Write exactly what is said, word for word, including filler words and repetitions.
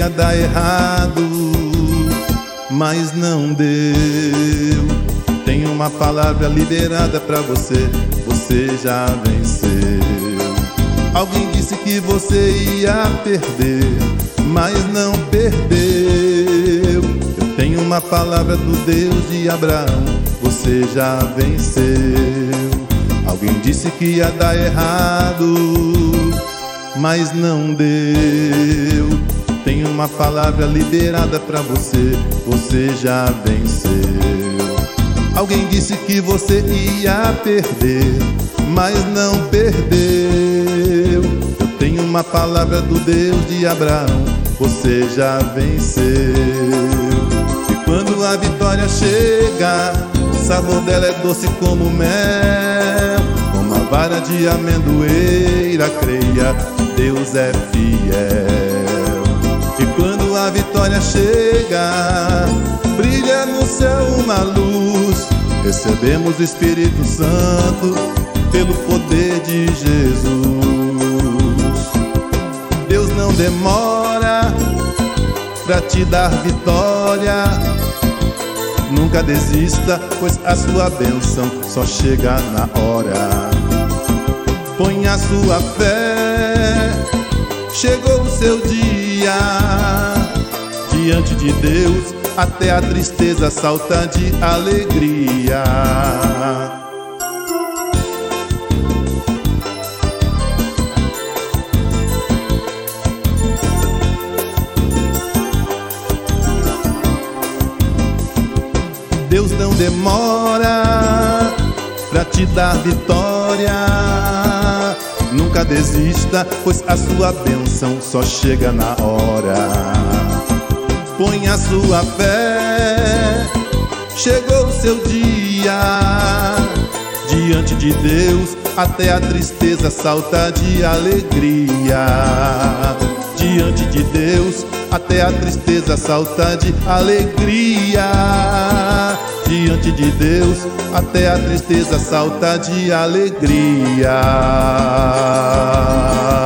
ia dar errado, mas não deu. Tem uma palavra liberada pra você, você já venceu. Alguém disse que você ia perder, mas não perdeu. Eu tenho uma palavra do Deus de Abraão, você já venceu. Alguém disse que ia dar errado, mas não deu. Tenho uma palavra liberada pra você, você já venceu. Alguém disse que você ia perder, mas não perdeu. Eu tenho uma palavra do Deus de Abraão, você já venceu. E quando a vitória chega, o sabor dela é doce como mel. Com uma vara de amendoeira, creia, Deus é fiel. E quando a vitória chega, brilha no céu uma luz. Recebemos o Espírito Santo pelo poder de Jesus. Deus não demora pra te dar vitória. Nunca desista, pois a sua bênção só chega na hora. Põe a sua fé, chegou o seu dia. Diante de Deus, até a tristeza salta de alegria. Deus não demora pra te dar vitória. Nunca desista, pois a sua bênção só chega na hora. Põe a sua fé, chegou o seu dia. Diante de Deus, até a tristeza salta de alegria. Diante de Deus, até a tristeza salta de alegria. Diante de Deus, até a tristeza salta de alegria.